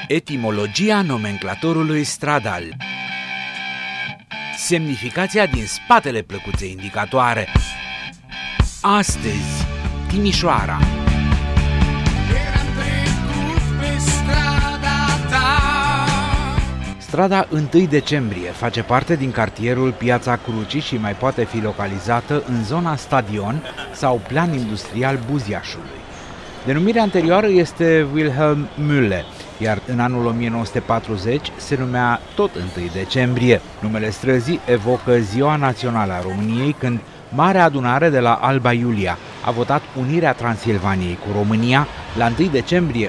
Etimologia nomenclatorului stradal. Semnificația din spatele plăcuței indicatoare. Astăzi, Timișoara. Strada 1 decembrie face parte din cartierul Piața Crucii și mai poate fi localizată în zona Stadion sau Plan Industrial Buziașului. Denumirea anterioară este Wilhelm Müller, iar în anul 1940 se numea tot 1 decembrie. Numele străzii evocă Ziua Națională a României, când Marea Adunare de la Alba Iulia a votat unirea Transilvaniei cu România la 1 decembrie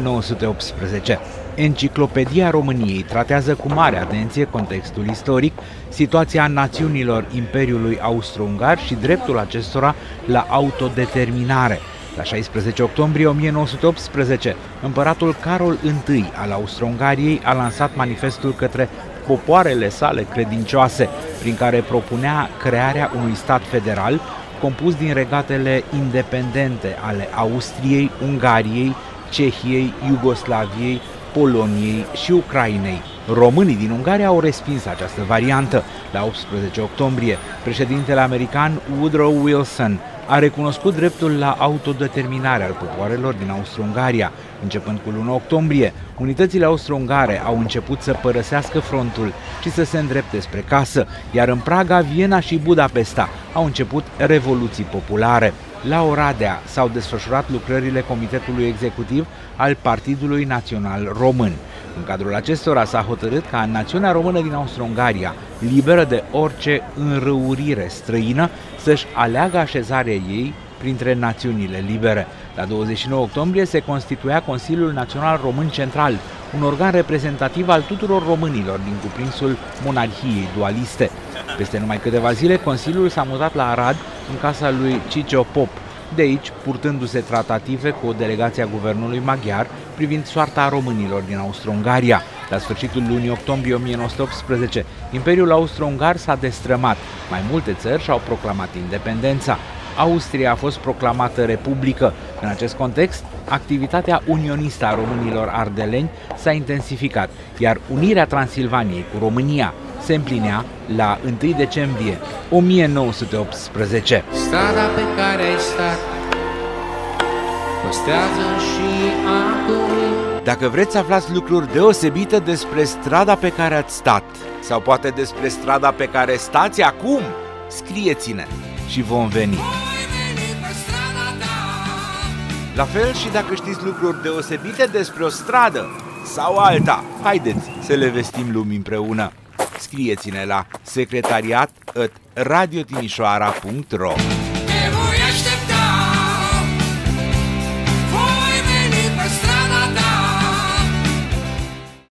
1918. Enciclopedia României tratează cu mare atenție contextul istoric, situația națiunilor Imperiului Austro-Ungar și dreptul acestora la autodeterminare. La 16 octombrie 1918, împăratul Carol I al Austro-Ungariei a lansat manifestul către popoarele sale credincioase, prin care propunea crearea unui stat federal compus din regatele independente ale Austriei, Ungariei, Cehiei, Iugoslaviei, Poloniei și Ucrainei. Românii din Ungaria au respins această variantă. La 18 octombrie, președintele american Woodrow Wilson a recunoscut dreptul la autodeterminare al popoarelor din Austro-Ungaria. Începând cu luna octombrie, unitățile austro-ungare au început să părăsească frontul și să se îndrepte spre casă, iar în Praga, Viena și Budapesta au început revoluții populare. La Oradea s-au desfășurat lucrările Comitetului Executiv al Partidului Național Român. În cadrul acestora s-a hotărât ca națiunea română din Austro-Ungaria, liberă de orice înrăurire străină, să-și aleagă așezarea ei printre națiunile libere. La 29 octombrie se constituia Consiliul Național Român Central, un organ reprezentativ al tuturor românilor din cuprinsul monarhiei dualiste. Peste numai câteva zile, Consiliul s-a mutat la Arad, în casa lui Cicio Pop, de aici purtându-se tratative cu o delegație a guvernului maghiar privind soarta românilor din Austro-Ungaria. La sfârșitul lunii octombrie 1918, Imperiul Austro-Ungar s-a destrămat. Mai multe țări și-au proclamat independența. Austria a fost proclamată republică. În acest context, activitatea unionistă a românilor ardeleni s-a intensificat, iar unirea Transilvaniei cu România se împlinea la 1 decembrie 1918. Strada pe care ai stat păstrează și acum. Dacă vreți să aflați lucruri deosebite despre strada pe care ați stat, sau poate despre strada pe care stați acum, scrieți-ne și vom veni. La fel și dacă știți lucruri deosebite despre o stradă sau alta, haideți să le vestim lumii împreună. Scrieți-ne la secretariat@radiotimișoara.ro.